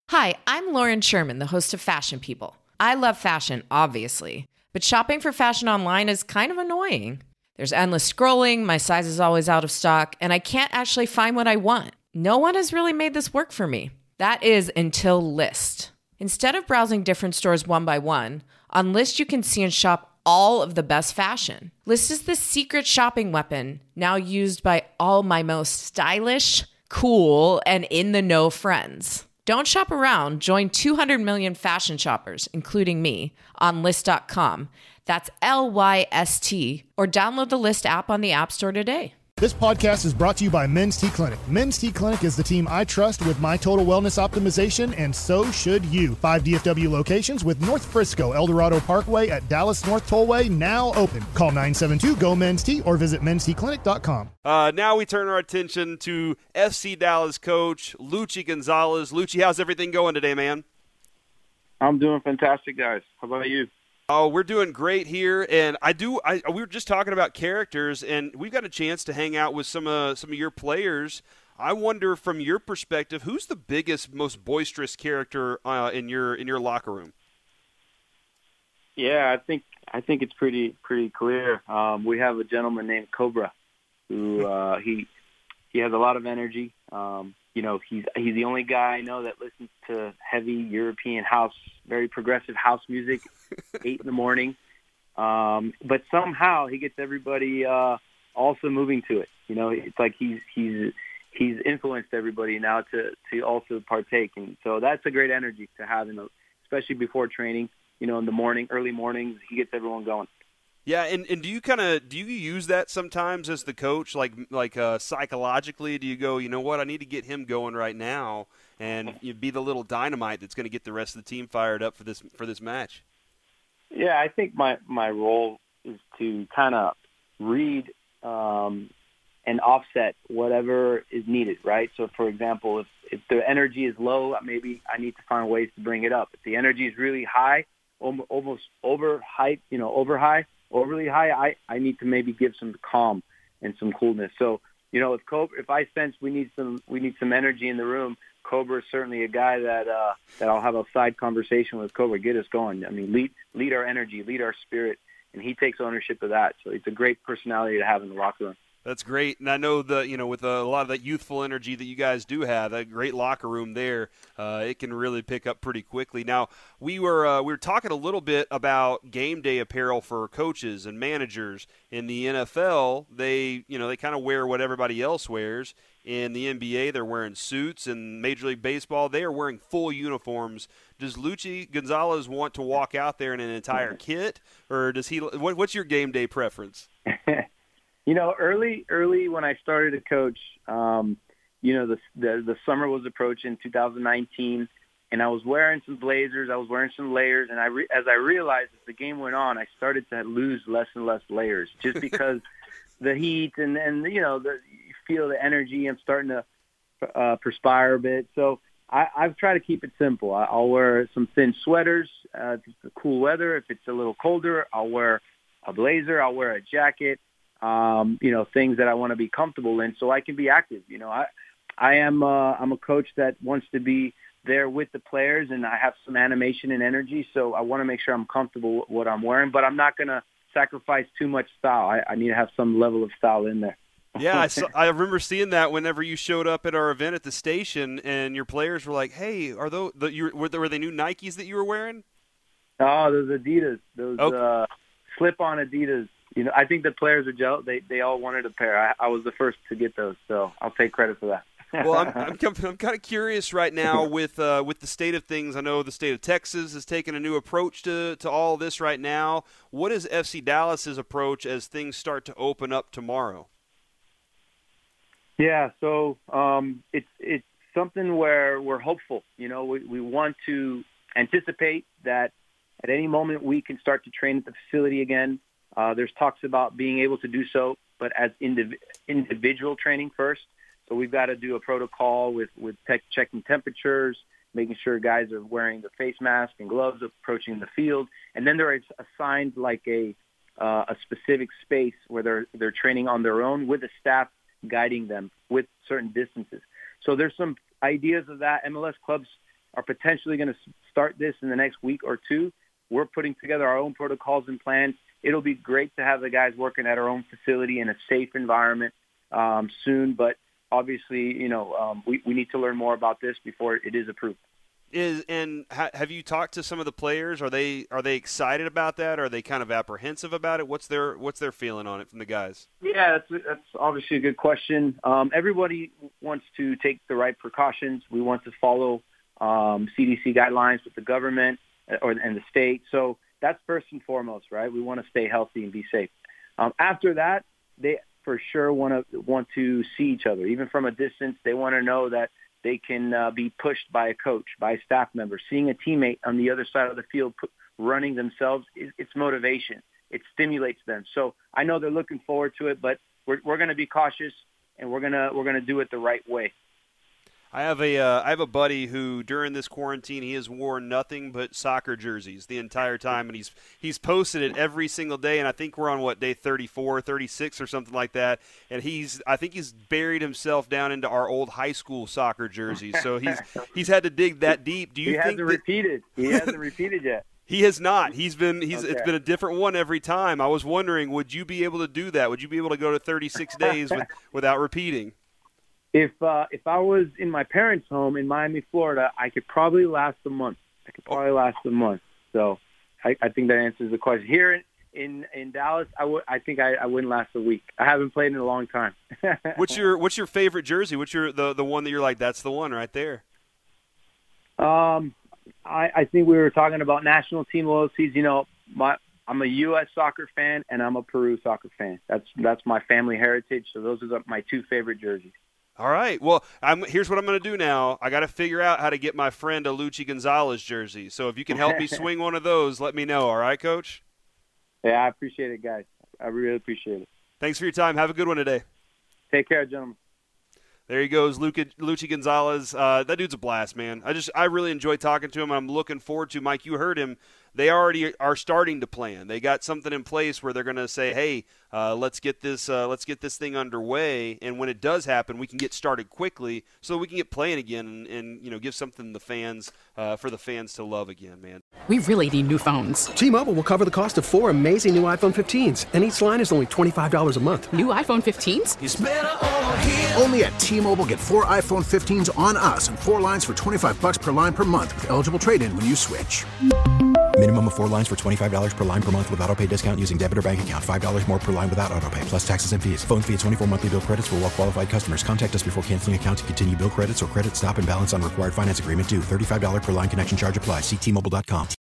Hi, I'm Lauren Sherman, the host of Fashion People. I love fashion, obviously, but shopping for fashion online is kind of annoying. There's endless scrolling, my size is always out of stock, and I can't actually find what I want. No one has really made this work for me. That is until Lyst. Instead of browsing different stores one by one, on Lyst you can see and shop all of the best fashion. Lyst is the secret shopping weapon, now used by all my most stylish, cool, and in-the-know friends. Don't shop around. Join 200 million fashion shoppers, including me, on Lyst.com. That's Lyst, or download the Lyst app on the App Store today. This podcast is brought to you by Men's T Clinic. Men's T Clinic is the team I trust with my total wellness optimization, and so should you. 5 DFW locations with North Frisco, El Dorado Parkway at Dallas North Tollway now open. Call 972-GO-MEN'S-T or visit mensteclinic.com. Now we turn our attention to FC Dallas coach Luchi Gonzalez. Luchi, how's everything going today, man? I'm doing fantastic, guys. How about you? Oh, we're doing great here, and we were just talking about characters, and we've got a chance to hang out with some of your players. I wonder, from your perspective, who's the biggest, most boisterous character in your locker room? Yeah, I think it's pretty clear. We have a gentleman named Cobra, who he has a lot of energy. He's the only guy I know that listens to heavy European house, very progressive house music, 8 in the morning. But somehow he gets everybody also moving to it. You know, it's like he's influenced everybody now to also partake, and so that's a great energy to have, especially before training. You know, in the morning, early mornings, he gets everyone going. Yeah, and do you use that sometimes as the coach, like psychologically? Do you go, you know what, I need to get him going right now, and you be the little dynamite that's going to get the rest of the team fired up for this match? Yeah, I think my role is to kind of read and offset whatever is needed, right? So, for example, if the energy is low, maybe I need to find ways to bring it up. If the energy is really high, almost overly high, I need to maybe give some calm and some coolness. So, if I sense we need some energy in the room, Cobra is certainly a guy that I'll have a side conversation with. Cobra, get us going. I mean, lead our energy, lead our spirit, and he takes ownership of that. So it's a great personality to have in the locker room. That's great, and I know with a lot of that youthful energy that you guys do have, that great locker room there, it can really pick up pretty quickly. Now, we were talking a little bit about game day apparel for coaches and managers in the NFL. They kind of wear what everybody else wears. In the NBA, they're wearing suits, and Major League Baseball, they are wearing full uniforms. Does Luchi Gonzalez want to walk out there in an entire kit, or does he? What's your game day preference? Early when I started to coach, the summer was approaching, 2019, and I was wearing some blazers, I was wearing some layers, and as I realized as the game went on, I started to lose less and less layers, just because the heat and you feel the energy. I'm starting to perspire a bit, so I've tried to keep it simple. I'll wear some thin sweaters if it's the cool weather. If it's a little colder, I'll wear a blazer, I'll wear a jacket. Things that I want to be comfortable in so I can be active. I'm a coach that wants to be there with the players, and I have some animation and energy, so I want to make sure I'm comfortable with what I'm wearing, but I'm not going to sacrifice too much style. I need to have some level of style in there. Yeah, I remember seeing that whenever you showed up at our event at the station, and your players were like, "Hey, are those were they new Nikes that you were wearing?" Oh, those Adidas, slip-on Adidas. I think the players are jealous. They all wanted a pair. I was the first to get those, so I'll take credit for that. Well, I'm kind of curious right now with the state of things. I know the state of Texas is taking a new approach to all this right now. What is FC Dallas's approach as things start to open up tomorrow? Yeah, so it's something where we're hopeful. We want to anticipate that at any moment we can start to train at the facility again. There's talks about being able to do so, but as individual training first. So we've got to do a protocol with checking temperatures, making sure guys are wearing the face mask and gloves approaching the field. And then they're assigned like a specific space where they're training on their own with a staff guiding them with certain distances. So there's some ideas of that. MLS clubs are potentially going to start this in the next week or two. We're putting together our own protocols and plans. It'll be great to have the guys working at our own facility in a safe environment soon, but obviously, we need to learn more about this before it is approved. Have you talked to some of the players? Are they excited about that? Are they kind of apprehensive about it? What's their feeling on it from the guys? Yeah, that's obviously a good question. Everybody wants to take the right precautions. We want to follow CDC guidelines with the government and the state. So that's first and foremost, right? We want to stay healthy and be safe. After that, they for sure want to see each other, even from a distance. They want to know that they can be pushed by a coach, by a staff member. Seeing a teammate on the other side of the field running themselves, it's motivation. It stimulates them. So I know they're looking forward to it, but we're going to be cautious, and we're gonna do it the right way. I have a buddy who during this quarantine he has worn nothing but soccer jerseys the entire time, and he's posted it every single day, and I think we're on day 34, 36 or something like that, and I think he's buried himself down into our old high school soccer jerseys, so he's had to dig that deep. Do you think He hasn't repeated yet. He has not. It's been a different one every time. I was wondering, would you be able to do that? Would you be able to go to 36 days without repeating? If I was in my parents' home in Miami, Florida, I could probably last a month. So I think that answers the question. Here in Dallas, I think I wouldn't last a week. I haven't played in a long time. What's your favorite jersey? What's the one that you're like, that's the one right there? I think we were talking about national team loyalties. I'm a U.S. soccer fan and I'm a Peru soccer fan. That's my family heritage. So those are my two favorite jerseys. All right. Well, here's what I'm going to do now. I got to figure out how to get my friend a Luchi Gonzalez jersey. So if you can help me swing one of those, let me know. All right, Coach? Yeah, I appreciate it, guys. I really appreciate it. Thanks for your time. Have a good one today. Take care, gentlemen. There he goes, Luchi Gonzalez. That dude's a blast, man. I really enjoy talking to him. I'm looking forward to, Mike, you heard him. They already are starting to plan. They got something in place where they're going to say, hey, let's get this thing underway, and when it does happen, we can get started quickly so we can get playing again and give something the fans for the fans to love again, man. We really need new phones. T-Mobile will cover the cost of 4 amazing new iPhone 15s, and each line is only $25 a month. New iPhone 15s? It's better over here. Only at T-Mobile, get 4 iPhone 15s on us and 4 lines for $25 per line per month with eligible trade-in when you switch. Minimum of 4 lines for $25 per line per month with autopay discount using debit or bank account. $5 more per line without autopay, plus taxes and fees. Phone fee at 24 monthly bill credits for well-qualified customers. Contact us before canceling account to continue bill credits or credit stop and balance on required finance agreement due. $35 per line connection charge applies. See T-Mobile.com.